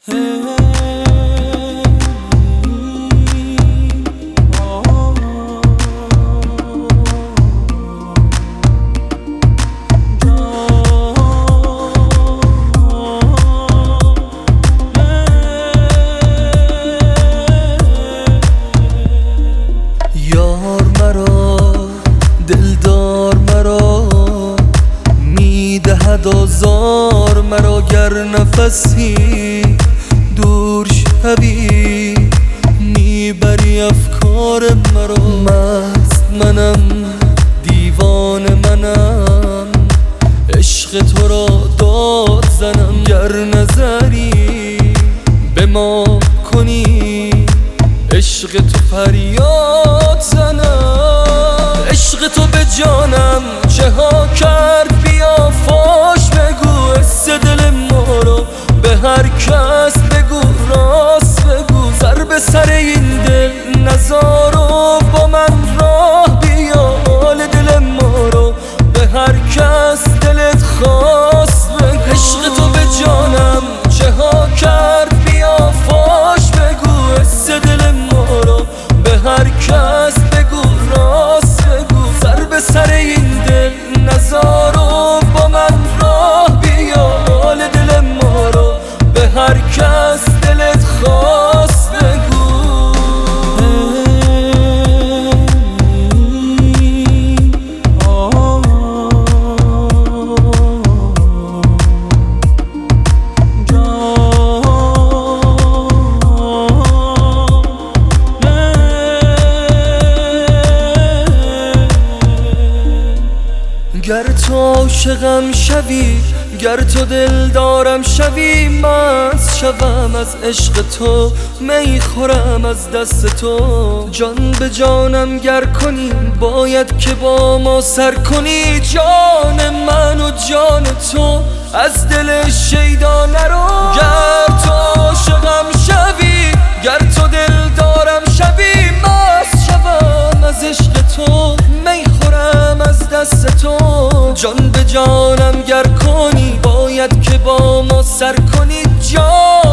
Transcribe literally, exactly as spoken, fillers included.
یار مرا دلدار مرا میدهد آزار مرا، گر نفسی دور شوی میبری افکار مرا. مست منم دیوان منم، عشق تو را داد زنم، گر نظری به ما کنی عشق تو فریاد زنم. عشق تو به جانم چه ها کرد، بیا فاش بگو حس دل ما رو به هر کس بگو، راست بگو ضرب سر این دل نزار و با من راه بیا، حال دل ما رو به هر کس دلت خواست بگو. عشق تو به جانم چه ها کرد، بیا فاش بگو حس دل ما رو به هر کس بگو، راست بگو ضرب سر این دل نزار و با من راه بیا، حال دل ما رو به هر کس دلت خواست بگو. گر تو عاشقم شوی، گر تو دلدارم شوی، مست شوم از عشق تو، می خورم از دست تو. جان به جانم گر کنی باید که با ما سر کنی، جان من و جان تو از دل شیدا نرو. گر تو عاشقم شوی، گر تو دلدارم شوی، مست شوم از عشق تو، می خورم از دست تو. جان به جانم گر کنی باید که با ما سر کنی، جان